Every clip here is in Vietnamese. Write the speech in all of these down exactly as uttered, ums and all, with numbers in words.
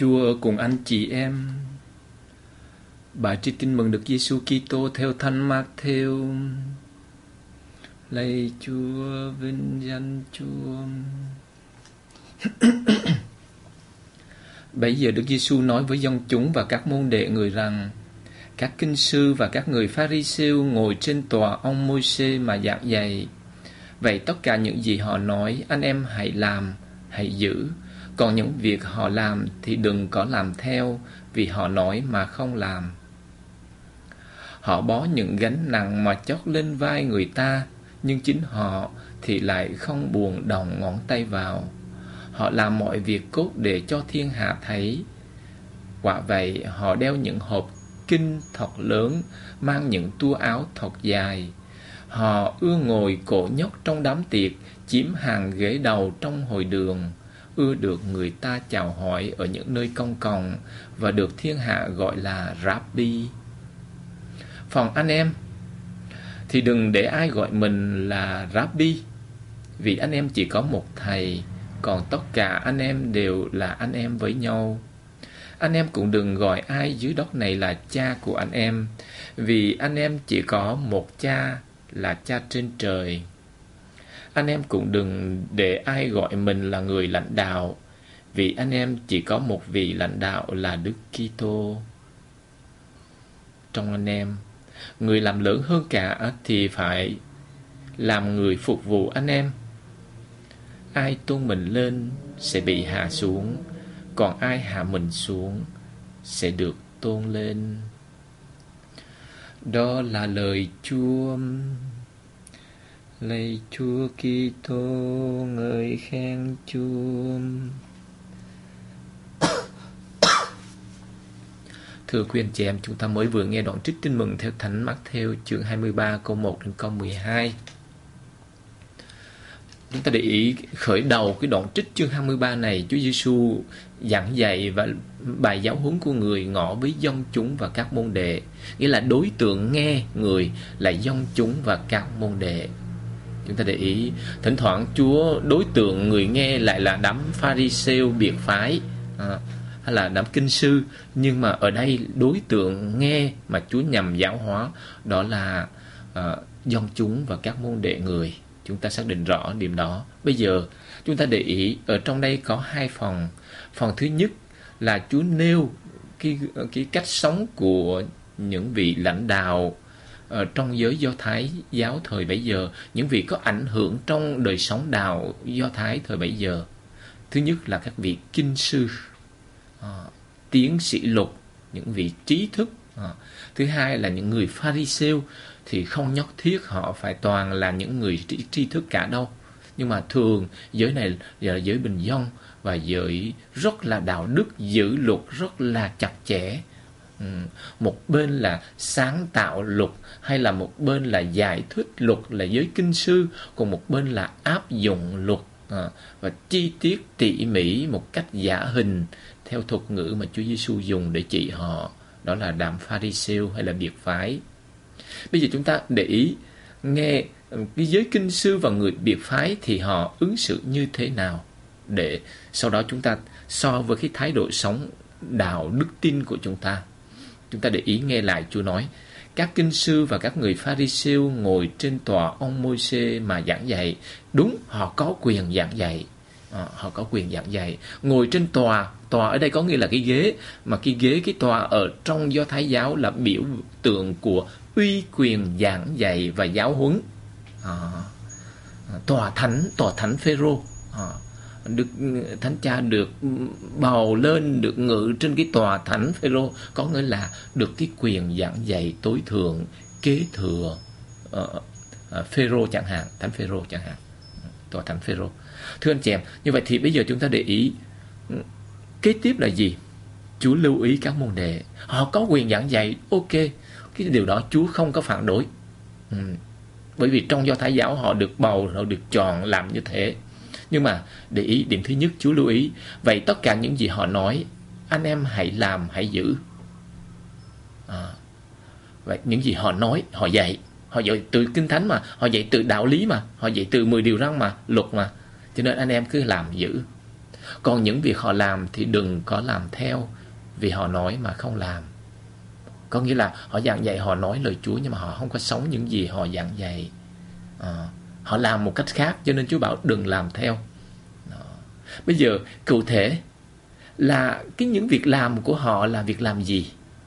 Chúa ở cùng anh chị em. Bài trích tin mừng được Giêsu Kitô theo Thánh Mác-thêu. Lạy Chúa, vinh danh Chúa. Bấy giờ Đức Giêsu nói với dân chúng và các môn đệ người rằng: các kinh sư và các người Pha-ri-siêu ngồi trên tòa ông Môi-se mà giảng dạy. Vậy tất cả những gì họ nói, anh em hãy làm, hãy giữ. Còn những việc họ làm thì đừng có làm theo, vì họ nói mà không làm. Họ bó những gánh nặng mà chót lên vai người ta, nhưng chính họ thì lại không buồn đồng ngón tay vào. Họ làm mọi việc cốt để cho thiên hạ thấy. Quả vậy, họ đeo những hộp kinh thật lớn, mang những tua áo thật dài. Họ ưa ngồi cổ nhóc trong đám tiệc, chiếm hàng ghế đầu trong hội đường, ưa được người ta chào hỏi ở những nơi công cộng và được thiên hạ gọi là Rabbi. Còn anh em thì đừng để ai gọi mình là Rabbi, vì anh em chỉ có một thầy, còn tất cả anh em đều là anh em với nhau. Anh em cũng đừng gọi ai dưới đất này là cha của anh em, vì anh em chỉ có một cha là cha trên trời. Anh em cũng đừng để ai gọi mình là người lãnh đạo, vì anh em chỉ có một vị lãnh đạo là Đức Kitô. Trong anh em, người làm lớn hơn cả thì phải làm người phục vụ anh em. Ai tôn mình lên sẽ bị hạ xuống, còn ai hạ mình xuống sẽ được tôn lên. Đó là lời Chúa. Lạy Chúa Kitô, ngợi khen Chúa. Thưa quý anh chị em, chúng ta mới vừa nghe đoạn trích tin mừng theo Thánh Mác-thêu chương hai mươi ba câu một đến câu mười hai. Chúng ta để ý khởi đầu cái đoạn trích chương hai mươi ba này, Chúa Giêsu giảng dạy và bài giáo huấn của người ngỏ với dân chúng và các môn đệ, nghĩa là đối tượng nghe người là dân chúng và các môn đệ. Chúng ta để ý, thỉnh thoảng Chúa đối tượng người nghe lại là đám Pha-ri-siêu biệt phái à, hay là đám kinh sư, nhưng mà ở đây đối tượng nghe mà Chúa nhằm giáo hóa đó là à, dân chúng và các môn đệ người. Chúng ta xác định rõ điểm đó. Bây giờ chúng ta để ý ở trong đây có hai phần. Phần thứ nhất là Chúa nêu cái, cái cách sống của những vị lãnh đạo ở trong giới Do Thái giáo thời bấy giờ, những vị có ảnh hưởng trong đời sống đạo Do Thái thời bấy giờ. Thứ nhất là các vị kinh sư, à, tiến sĩ luật, những vị trí thức. À. Thứ hai là những người Pha-ri-siêu, thì không nhất thiết họ phải toàn là những người trí, trí thức cả đâu. Nhưng mà thường giới này là giới bình dân và giới rất là đạo đức, giữ luật rất là chặt chẽ. Ừ. Một bên là sáng tạo luật, hay là một bên là giải thích luật là giới kinh sư, còn một bên là áp dụng luật à, và chi tiết tỉ mỉ một cách giả hình theo thuật ngữ mà Chúa Giêsu dùng để chỉ họ. Đó là đám Pha-ri-siêu hay là biệt phái. Bây giờ chúng ta để ý nghe cái giới kinh sư và người biệt phái thì họ ứng xử như thế nào, để sau đó chúng ta so với cái thái độ sống đạo đức tin của chúng ta. Chúng ta để ý nghe lại Chúa nói: các kinh sư và các người Pha-ri-siêu ngồi trên tòa ông Môi-se mà giảng dạy. Đúng, họ có quyền giảng dạy. À, họ có quyền giảng dạy. Ngồi trên tòa, tòa ở đây có nghĩa là cái ghế, mà cái ghế, cái tòa ở trong Do Thái giáo là biểu tượng của uy quyền giảng dạy và giáo huấn. À, tòa thánh, tòa thánh Phêrô, à, được thánh cha được bầu lên, được ngự trên cái tòa thánh Phêrô, có nghĩa là được cái quyền giảng dạy tối thượng, kế thừa uh, uh, Phêrô chẳng hạn, thánh Phêrô chẳng hạn, tòa thánh Phêrô. Thưa anh chị em, như vậy thì bây giờ chúng ta để ý kế tiếp là gì? Chúa lưu ý các môn đệ họ có quyền giảng dạy, ok, cái điều đó Chúa không có phản đối. Ừ. Bởi vì trong Do Thái giáo họ được bầu, họ được chọn làm như thế. Nhưng mà để ý điểm thứ nhất, Chúa lưu ý: vậy tất cả những gì họ nói, anh em hãy làm, hãy giữ. À, vậy những gì họ nói, họ dạy, họ dạy từ Kinh Thánh mà, họ dạy từ đạo lý mà, họ dạy từ mười điều răn mà, luật mà, cho nên anh em cứ làm giữ. Còn những việc họ làm thì đừng có làm theo, vì họ nói mà không làm. Có nghĩa là họ giảng dạy, họ nói lời Chúa, nhưng mà họ không có sống những gì họ giảng dạy. À, họ làm một cách khác, cho nên Chúa bảo đừng làm theo. Đó. Bây giờ cụ thể là cái những việc làm của họ là việc làm gì?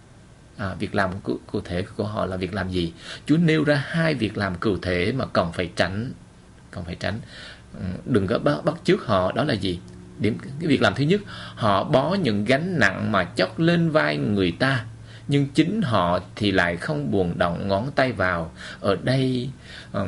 À, việc làm cụ, cụ thể của họ là việc làm gì? Chúa nêu ra hai việc làm cụ thể mà cần phải tránh. Cần phải tránh. Đừng có bắt, bắt chước họ. Đó là gì? Điểm, cái việc làm thứ nhất, họ bó những gánh nặng mà chót lên vai người ta, nhưng chính họ thì lại không buồn động ngón tay vào. Ở đây um,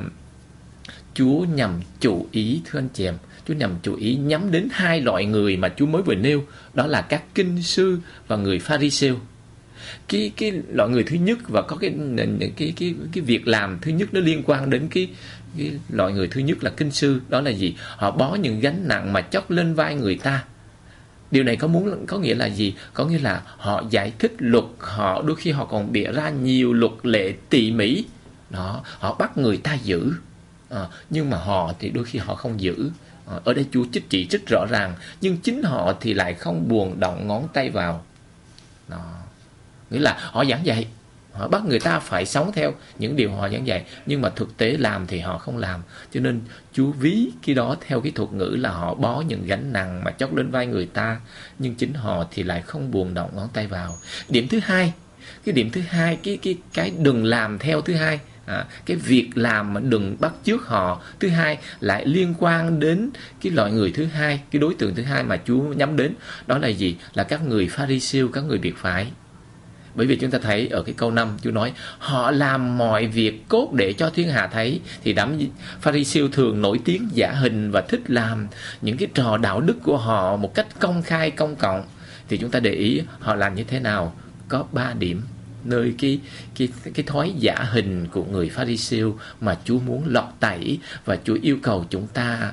Chúa nhằm chú ý, thưa anh chị em, Chúa nhằm chú ý nhắm đến hai loại người mà Chúa mới vừa nêu, đó là các kinh sư và người Pha-ri-siêu. Cái cái loại người thứ nhất và có cái cái cái cái việc làm thứ nhất nó liên quan đến cái cái loại người thứ nhất là kinh sư. Đó là gì? Họ bó những gánh nặng mà chót lên vai người ta. Điều này có muốn có nghĩa là gì? Có nghĩa là họ giải thích luật, họ đôi khi họ còn bịa ra nhiều luật lệ tỉ mỉ. Đó, họ bắt người ta giữ. À, nhưng mà họ thì đôi khi họ không giữ. À, ở đây Chúa chích chỉ rất rõ ràng, nhưng chính họ thì lại không buồn động ngón tay vào. Đó. Nghĩa là họ giảng dạy, họ bắt người ta phải sống theo những điều họ giảng dạy, nhưng mà thực tế làm thì họ không làm. Cho nên Chúa ví cái đó theo cái thuật ngữ là họ bó những gánh nặng mà chót lên vai người ta, nhưng chính họ thì lại không buồn động ngón tay vào. Điểm thứ hai, cái điểm thứ hai, cái cái cái đừng làm theo thứ hai, à, cái việc làm mà đừng bắt chước họ thứ hai lại liên quan đến cái loại người thứ hai, cái đối tượng thứ hai mà Chúa nhắm đến. Đó là gì? Là các người Pha-ri-siêu, các người biệt phái. Bởi vì chúng ta thấy ở cái câu năm, Chúa nói họ làm mọi việc cốt để cho thiên hạ thấy. Thì đám Pha-ri-siêu thường nổi tiếng giả hình và thích làm những cái trò đạo đức của họ một cách công khai, công cộng. Thì chúng ta để ý họ làm như thế nào? Có ba điểm nơi cái, cái, cái thói giả hình của người Pha-ri-siêu mà Chúa muốn lọt tẩy, và Chúa yêu cầu chúng ta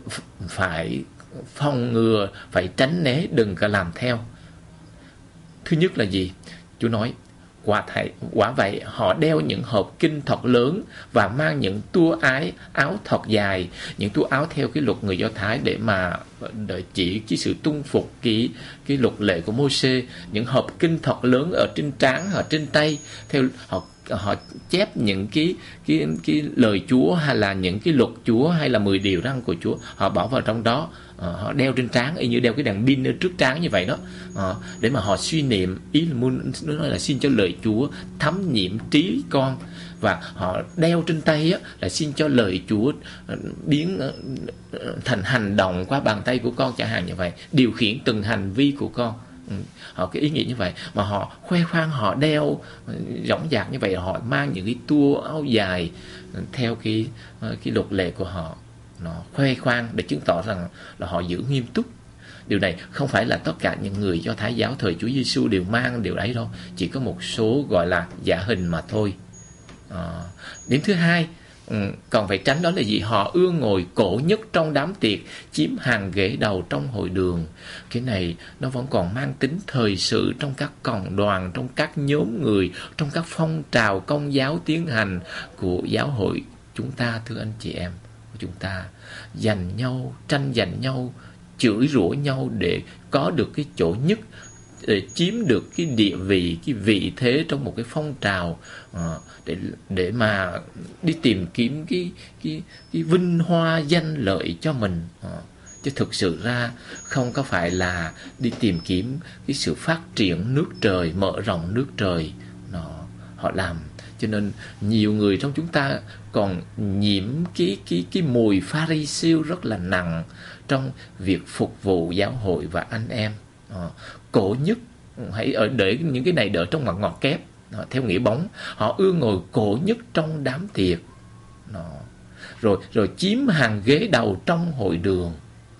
phải phòng ngừa, phải tránh né, đừng có làm theo. Thứ nhất là gì? Chúa nói, quả, thầy, quả vậy họ đeo những hộp kinh thật lớn và mang những tua ái áo thật dài, những tua áo theo cái luật người Do Thái để mà để chỉ cái sự tuân phục cái, cái luật lệ của Mô-sê. Những hộp kinh thật lớn ở trên trán, ở trên tay, theo họ họ chép những cái cái cái lời Chúa, hay là những cái luật Chúa, hay là mười điều răn của Chúa, họ bỏ vào trong đó. À, họ đeo trên trán y như đeo cái đèn pin ở trước trán như vậy đó, à, để mà họ suy niệm. Ý là muốn nói là xin cho lời Chúa thấm nhiễm trí con, và họ đeo trên tay á, là xin cho lời Chúa biến thành hành động qua bàn tay của con, chẳng hạn như vậy, điều khiển từng hành vi của con. Ừ, họ cái ý nghĩa như vậy mà họ khoe khoang, họ đeo dõng dạc như vậy, họ mang những cái tua áo dài theo cái cái luật lệ của họ, nó khoe khoang để chứng tỏ rằng là họ giữ nghiêm túc. Điều này không phải là tất cả những người Do Thái giáo thời Chúa Giêsu đều mang điều đấy đâu, chỉ có một số gọi là giả hình mà thôi. À, điểm thứ hai, ừ, còn phải tránh đó là gì? Họ ưa ngồi cổ nhất trong đám tiệc, chiếm hàng ghế đầu trong hội đường. Cái này nó vẫn còn mang tính thời sự trong các cộng đoàn, trong các nhóm người, trong các phong trào công giáo tiến hành của giáo hội chúng ta, thưa anh chị em. Chúng ta giành nhau, tranh giành nhau, chửi rủa nhau để có được cái chỗ nhất, để chiếm được cái địa vị, cái vị thế trong một cái phong trào, để để mà đi tìm kiếm cái cái cái vinh hoa danh lợi cho mình, chứ thực sự ra không có phải là đi tìm kiếm cái sự phát triển nước trời, mở rộng nước trời. Nó họ làm cho nên nhiều người trong chúng ta còn nhiễm cái cái cái mùi Pha-ri-siêu rất là nặng trong việc phục vụ giáo hội và anh em. À, cổ nhất, hãy ở để những cái này đỡ trong mặt ngọt kép, à, theo nghĩa bóng. Họ ưa ngồi cổ nhất trong đám tiệc, à, rồi rồi chiếm hàng ghế đầu trong hội đường.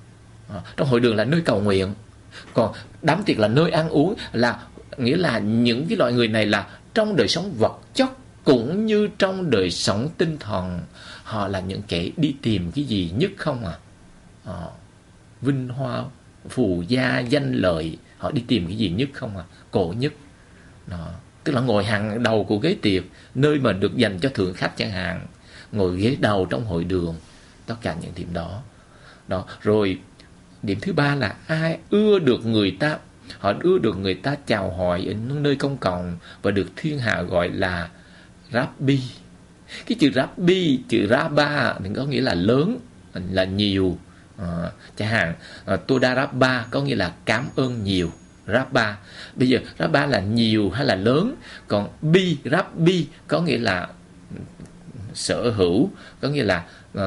À, trong hội đường là nơi cầu nguyện, còn đám tiệc là nơi ăn uống, là nghĩa là những cái loại người này là trong đời sống vật chất cũng như trong đời sống tinh thần, họ là những kẻ đi tìm cái gì nhất không à? À, vinh hoa, phù gia, danh lợi, họ đi tìm cái gì nhất không à? Cổ nhất. Đó. Tức là ngồi hàng đầu của ghế tiệc, nơi mà được dành cho thượng khách chẳng hạn, ngồi ghế đầu trong hội đường, tất cả những điểm đó. Đó. Rồi Điểm thứ ba là ai ưa được người ta, họ ưa được người ta chào hỏi ở nơi công cộng và được thiên hạ gọi là Rabbi. Cái chữ Rabbi, chữ Rabba thì có nghĩa là lớn, là nhiều. À, chẳng hạn à, Toda Rabba có nghĩa là cảm ơn nhiều. Rabba, bây giờ Rabba là nhiều hay là lớn, còn Bi, Rabbi có nghĩa là sở hữu, có nghĩa là à,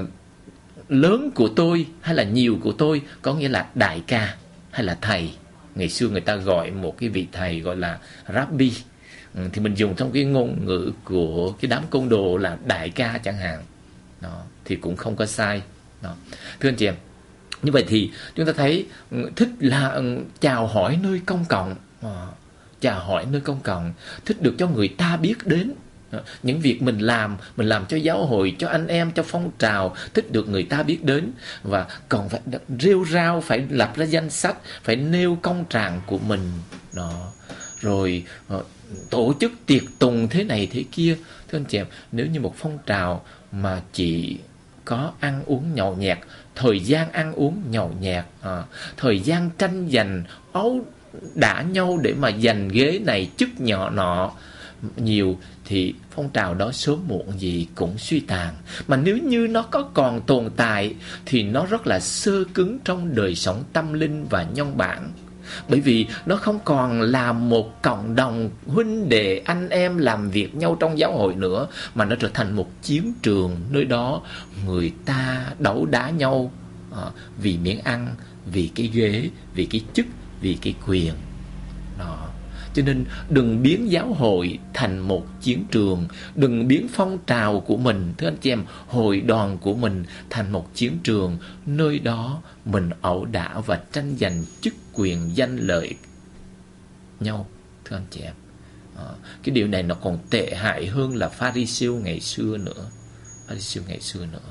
lớn của tôi hay là nhiều của tôi, có nghĩa là đại ca hay là thầy. Ngày xưa người ta gọi một cái vị thầy gọi là Rabbi, ừ, thì mình dùng trong cái ngôn ngữ của cái đám côn đồ là đại ca chẳng hạn. Đó, thì cũng không có sai. Đó. Thưa anh chị em, như vậy thì chúng ta thấy thích là chào hỏi nơi công cộng, à, chào hỏi nơi công cộng, thích được cho người ta biết đến. Những việc mình làm, mình làm cho giáo hội, cho anh em, cho phong trào, thích được người ta biết đến. Và còn phải rêu rao, phải lập ra danh sách, phải nêu công trạng của mình. Đó. Rồi tổ chức tiệc tùng thế này thế kia. Thưa anh chị em, nếu như một phong trào mà chỉ có ăn uống nhậu nhẹt, thời gian ăn uống nhậu nhẹt, à, thời gian tranh giành ấu đả nhau để mà giành ghế này chức nhỏ nọ nhiều, thì phong trào đó sớm muộn gì cũng suy tàn. Mà nếu như nó có còn tồn tại thì nó rất là sơ cứng trong đời sống tâm linh và nhân bản. Bởi vì nó không còn là một cộng đồng huynh đệ anh em làm việc nhau trong giáo hội nữa, mà nó trở thành một chiến trường, nơi đó người ta đấu đá nhau à, vì miếng ăn, vì cái ghế, vì cái chức, vì cái quyền. Đó. Cho nên đừng biến giáo hội thành một chiến trường, đừng biến phong trào của mình, thưa anh chị em, hội đoàn của mình thành một chiến trường, nơi đó mình ẩu đả và tranh giành chức quyền danh lợi nhau, thưa anh chị em. À, cái điều này nó còn tệ hại hơn là Pha-ri-siêu ngày xưa nữa. Pha-ri-siêu ngày xưa nữa.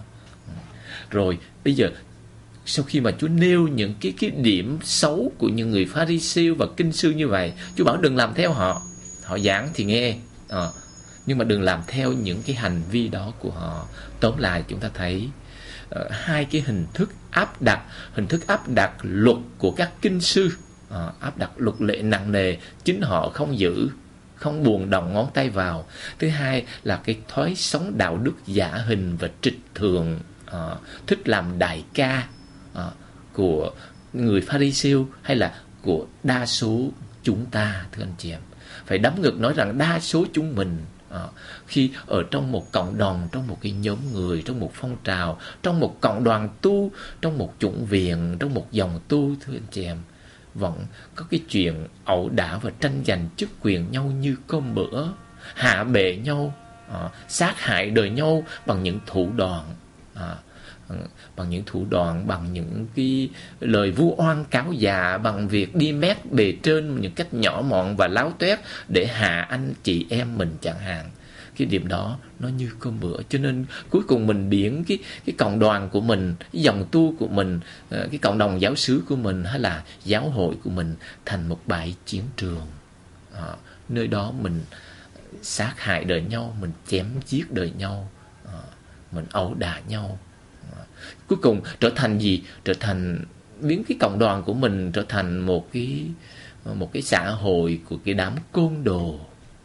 Rồi bây giờ sau khi mà Chúa nêu những cái, cái điểm xấu của những người Pha-ri-siêu và kinh sư như vậy, Chúa bảo đừng làm theo họ. Họ giảng thì nghe, à, nhưng mà đừng làm theo những cái hành vi đó của họ. Tóm lại chúng ta thấy uh, hai cái hình thức áp đặt, hình thức áp đặt luật của các kinh sư, uh, áp đặt luật lệ nặng nề, chính họ không giữ, không buồn động ngón tay vào. Thứ hai là cái thói sống đạo đức giả hình và trịch thượng, uh, thích làm đại ca uh, của người Pha-ri-siêu hay là của đa số chúng ta, thưa anh chị em. Phải đấm ngực nói rằng đa số chúng mình à, khi ở trong một cộng đồng, trong một cái nhóm người, trong một phong trào, trong một cộng đoàn tu, trong một chủng viện, trong một dòng tu, thưa anh chị em, vẫn có cái chuyện ẩu đả và tranh giành chức quyền nhau như cơm bữa, hạ bệ nhau, à, sát hại đời nhau bằng những thủ đoạn, à, bằng những thủ đoạn, bằng những cái lời vu oan cáo dạ, bằng việc đi mét bề trên những cách nhỏ mọn và láo tuét để hạ anh chị em mình chẳng hạn. Cái điểm đó nó như cơm bữa. Cho nên cuối cùng mình biến cái, cái cộng đoàn của mình, cái dòng tu của mình, cái cộng đồng giáo xứ của mình hay là giáo hội của mình thành một bãi chiến trường. À, nơi đó mình sát hại đời nhau, mình chém giết đời nhau, à, mình ẩu đả nhau. Cuối cùng trở thành gì? Trở thành biến cái cộng đoàn của mình trở thành một cái một cái xã hội của cái đám côn đồ,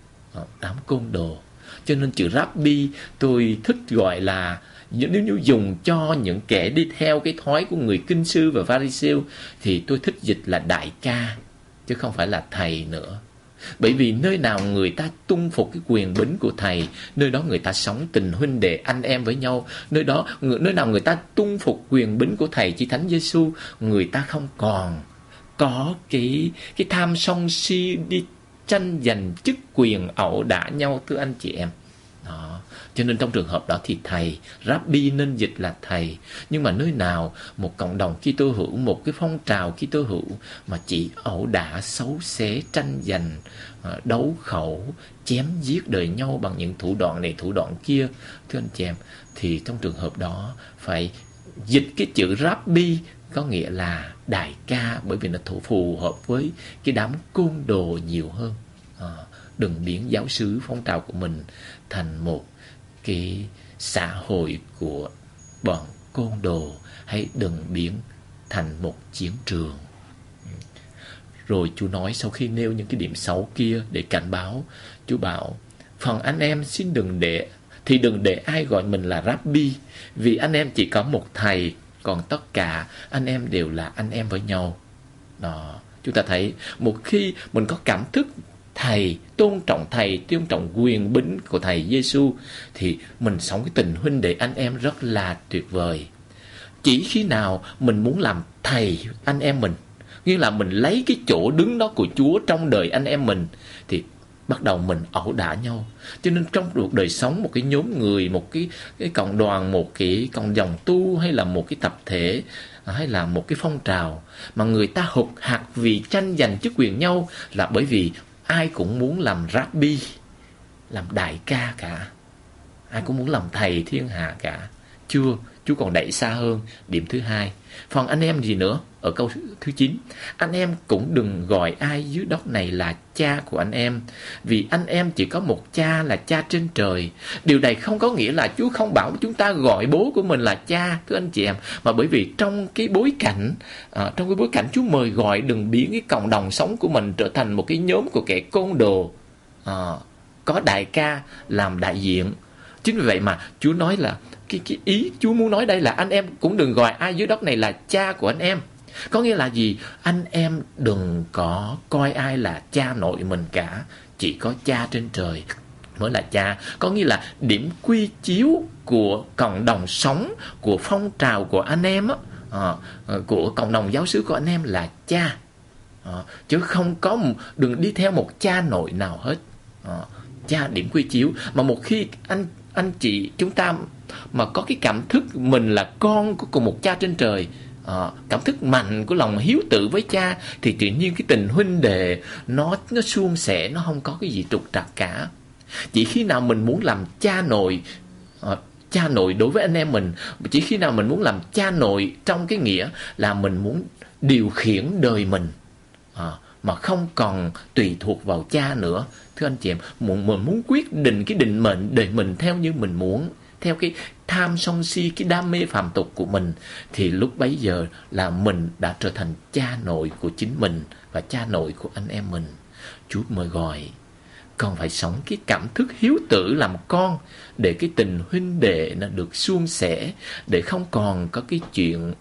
đám côn đồ. Cho nên chữ Rabbi tôi thích gọi là, nếu như dùng cho những kẻ đi theo cái thói của người kinh sư và Pha-ri-siêu thì tôi thích dịch là đại ca, chứ không phải là thầy nữa. Bởi vì nơi nào người ta tuân phục cái quyền bính của thầy, nơi đó người ta sống tình huynh đệ anh em với nhau. Nơi đó, nơi nào người ta tuân phục quyền bính của thầy Chí Thánh Giêsu, người ta không còn có cái cái tham sân si đi tranh giành chức quyền ẩu đả nhau, thưa anh chị em. Đó. Cho nên trong trường hợp đó thì thầy, Rabbi nên dịch là thầy. Nhưng mà nơi nào một cộng đồng Kitô hữu, một cái phong trào Kitô hữu mà chỉ ẩu đả, xấu xé, tranh giành, đấu khẩu, chém giết đời nhau bằng những thủ đoạn này thủ đoạn kia, thưa anh chị em, thì trong trường hợp đó phải dịch cái chữ Rabbi có nghĩa là đại ca, bởi vì nó thủ phù hợp với cái đám côn đồ nhiều hơn. À, đừng biến giáo xứ phong trào của mình thành một cái xã hội của bọn côn đồ, hay đừng biến thành một chiến trường. Rồi Chúa nói sau khi nêu những cái điểm xấu kia để cảnh báo, Chúa bảo: phần anh em xin đừng để thì đừng để ai gọi mình là Rabbi, vì anh em chỉ có một thầy, còn tất cả anh em đều là anh em với nhau. Đó, chúng ta thấy một khi mình có cảm thức thầy, tôn trọng thầy, tôn trọng quyền bính của thầy Giêsu, thì mình sống cái tình huynh đệ anh em rất là tuyệt vời. Chỉ khi nào mình muốn làm thầy anh em mình, nghĩa là mình lấy cái chỗ đứng đó của Chúa trong đời anh em mình, thì bắt đầu mình ẩu đả nhau. Cho nên trong cuộc đời sống, một cái nhóm người, một cái, cái cộng đoàn, một cái cộng dòng tu, hay là một cái tập thể, hay là một cái phong trào mà người ta hụt hạt vì tranh giành chức quyền nhau, là bởi vì ai cũng muốn làm Rabbi, làm đại ca cả. Ai cũng muốn làm thầy thiên hạ cả. Chưa, Chúa còn đẩy xa hơn. Điểm thứ hai, phần anh em gì nữa? Ở câu thứ chín, anh em cũng đừng gọi ai dưới đất này là cha của anh em, vì anh em chỉ có một cha là cha trên trời. Điều này không có nghĩa là Chúa không bảo chúng ta gọi bố của mình là cha, thưa anh chị em, mà bởi vì trong cái bối cảnh à, trong cái bối cảnh Chúa mời gọi đừng biến cái cộng đồng sống của mình trở thành một cái nhóm của kẻ côn đồ, à, có đại ca làm đại diện. Chính vì vậy mà Chúa nói là cái, cái ý Chúa muốn nói đây là anh em cũng đừng gọi ai dưới đất này là cha của anh em. Có nghĩa là gì? Anh em đừng có coi ai là cha nội mình cả, chỉ có cha trên trời mới là cha. Có nghĩa là điểm quy chiếu của cộng đồng sống, của phong trào của anh em á, à, của cộng đồng giáo xứ của anh em là cha, à, chứ không có, đừng đi theo một cha nội nào hết. À, cha điểm quy chiếu. Mà một khi anh anh chị chúng ta mà có cái cảm thức mình là con của cùng một cha trên trời, à, cảm thức mạnh của lòng hiếu tử với cha, thì tự nhiên cái tình huynh đệ nó nó suôn sẻ, nó không có cái gì trục trặc cả. Chỉ khi nào mình muốn làm cha nội, à, cha nội đối với anh em mình, chỉ khi nào mình muốn làm cha nội trong cái nghĩa là mình muốn điều khiển đời mình, à, mà không còn tùy thuộc vào cha nữa. Thưa anh chị em, mình muốn quyết định cái định mệnh đời mình theo như mình muốn, theo cái tham sân si, cái đam mê phàm tục của mình, thì lúc bấy giờ là mình đã trở thành cha nội của chính mình và cha nội của anh em mình. Chúa mời gọi còn phải sống cái cảm thức hiếu tử làm con, để cái tình huynh đệ nó được suôn sẻ, để không còn có cái chuyện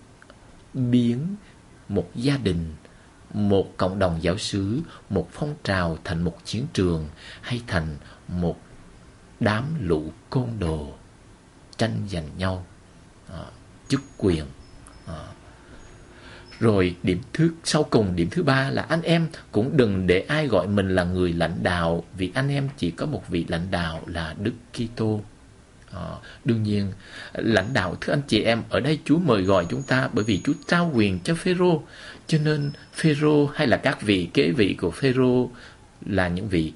biến một gia đình, một cộng đồng giáo xứ, một phong trào thành một chiến trường, hay thành một đám lũ côn đồ tranh giành nhau à, chức quyền. à. Rồi điểm thứ sau cùng, điểm thứ ba là anh em cũng đừng để ai gọi mình là người lãnh đạo, vì anh em chỉ có một vị lãnh đạo là Đức Kitô. À, đương nhiên lãnh đạo, thưa anh chị em, ở đây Chúa mời gọi chúng ta bởi vì Chúa trao quyền cho Phêrô, cho nên Phêrô hay là các vị kế vị của Phêrô là những vị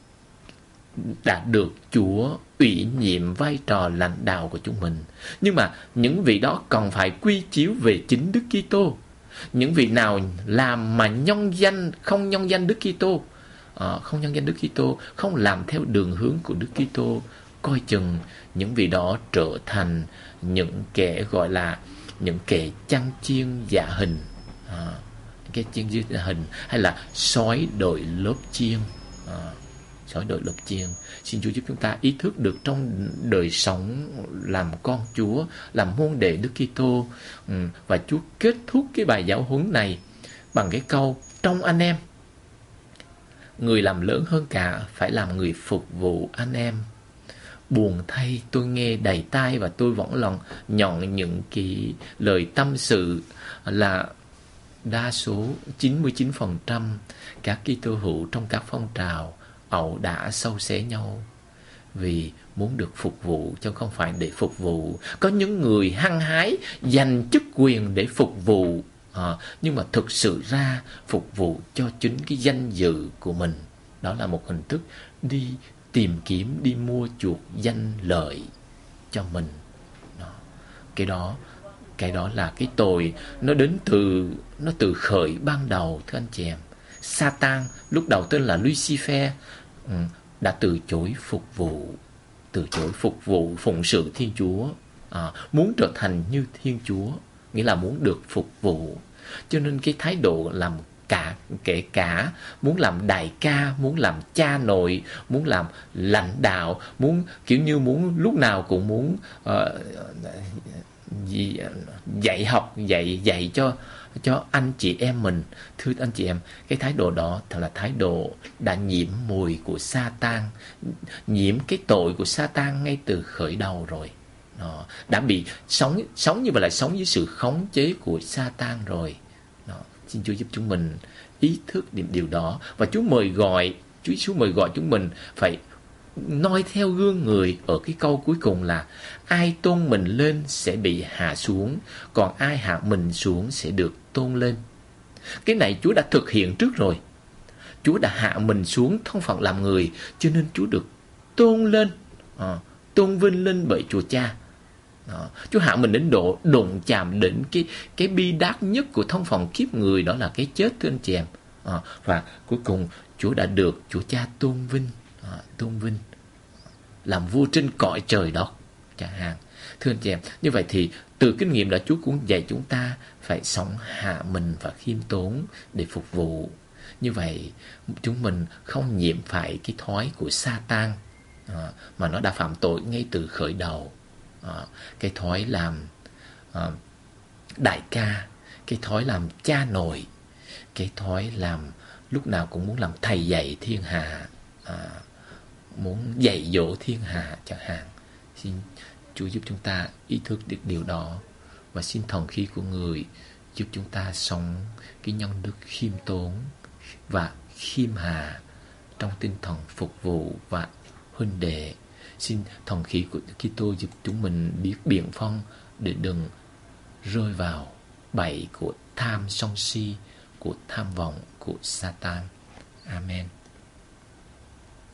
đã được Chúa ủy nhiệm vai trò lãnh đạo của chúng mình. Nhưng mà những vị đó còn phải quy chiếu về chính Đức Kitô. Những vị nào làm mà nhân danh không nhân danh Đức Kitô, à, không nhân danh Đức Kitô, không làm theo đường hướng của Đức Kitô, coi chừng những vị đó trở thành những kẻ gọi là những kẻ chăn chiên dạ hình, à, cái chiên dạ hình, hay là sói đội lốp chiên, à, sói đội lốp chiên. Xin Chúa giúp chúng ta ý thức được trong đời sống làm con Chúa, làm môn đệ Đức Kitô, ừ, và Chúa kết thúc cái bài giáo huấn này bằng cái câu: trong anh em, người làm lớn hơn cả phải làm người phục vụ anh em. Buồn thay, tôi nghe đầy tai và tôi vẫn lòng nhận những cái lời tâm sự là đa số chín mươi chín phần trăm các Kitô hữu trong các phong trào ẩu đả sâu xé nhau vì muốn được phục vụ chứ không phải để phục vụ. Có những người hăng hái giành chức quyền để phục vụ, à, nhưng mà thực sự ra phục vụ cho chính cái danh dự của mình. Đó là một hình thức đi tìm kiếm, đi mua chuộc danh lợi cho mình. Đó. Cái đó cái đó là cái tội nó đến từ nó từ khởi ban đầu, thưa anh chị em. Satan lúc đầu tên là Lucifer, ừ, đã từ chối phục vụ, từ chối phục vụ phụng sự Thiên Chúa, à, muốn trở thành như Thiên Chúa, nghĩa là muốn được phục vụ. Cho nên cái thái độ làm cả, kể cả muốn làm đại ca, muốn làm cha nội, muốn làm lãnh đạo, muốn kiểu như muốn lúc nào cũng muốn uh, gì, dạy học, dạy dạy cho cho anh chị em mình. Thưa anh chị em, cái thái độ đó thật là thái độ đã nhiễm mùi của Sa-tan, nhiễm cái tội của Sa-tan ngay từ khởi đầu rồi. Đó, đã bị sống sống như vậy là sống dưới sự khống chế của Sa-tan rồi. Đó, xin Chúa giúp chúng mình ý thức điểm điều đó, và Chúa mời gọi, Chúa Giêsu mời gọi chúng mình phải noi theo gương người ở cái câu cuối cùng là ai tôn mình lên sẽ bị hạ xuống, còn ai hạ mình xuống sẽ được tôn lên. Cái này Chúa đã thực hiện trước rồi. Chúa đã hạ mình xuống thân phận làm người, cho nên Chúa được tôn lên, à, tôn vinh lên bởi Chúa Cha. Đó. Chúa hạ mình đến độ đụng chạm đến cái cái bi đát nhất của thân phận kiếp người, đó là cái chết, thưa anh chị em. À, và cuối cùng Chúa đã được Chúa Cha tôn vinh, à, tôn vinh làm vua trên cõi trời đó chẳng hạn. Thưa anh chị em, như vậy thì từ kinh nghiệm đó Chúa cũng dạy chúng ta phải sống hạ mình và khiêm tốn để phục vụ. Như vậy chúng mình không nhiễm phải cái thói của Sa-tan, à, mà nó đã phạm tội ngay từ khởi đầu. À, cái thói làm à, đại ca, cái thói làm cha nội, cái thói làm lúc nào cũng muốn làm thầy dạy thiên hạ, à, muốn dạy dỗ thiên hạ chẳng hạn. Xin Chúa giúp chúng ta ý thức được điều đó, và xin thần khí của người giúp chúng ta sống cái nhân đức khiêm tốn và khiêm hạ trong tinh thần phục vụ và huynh đệ. Xin thần khí của Kitô giúp chúng mình biết biện phân để đừng rơi vào bẫy của tham sân si, của tham vọng của Sa-tan. Amen.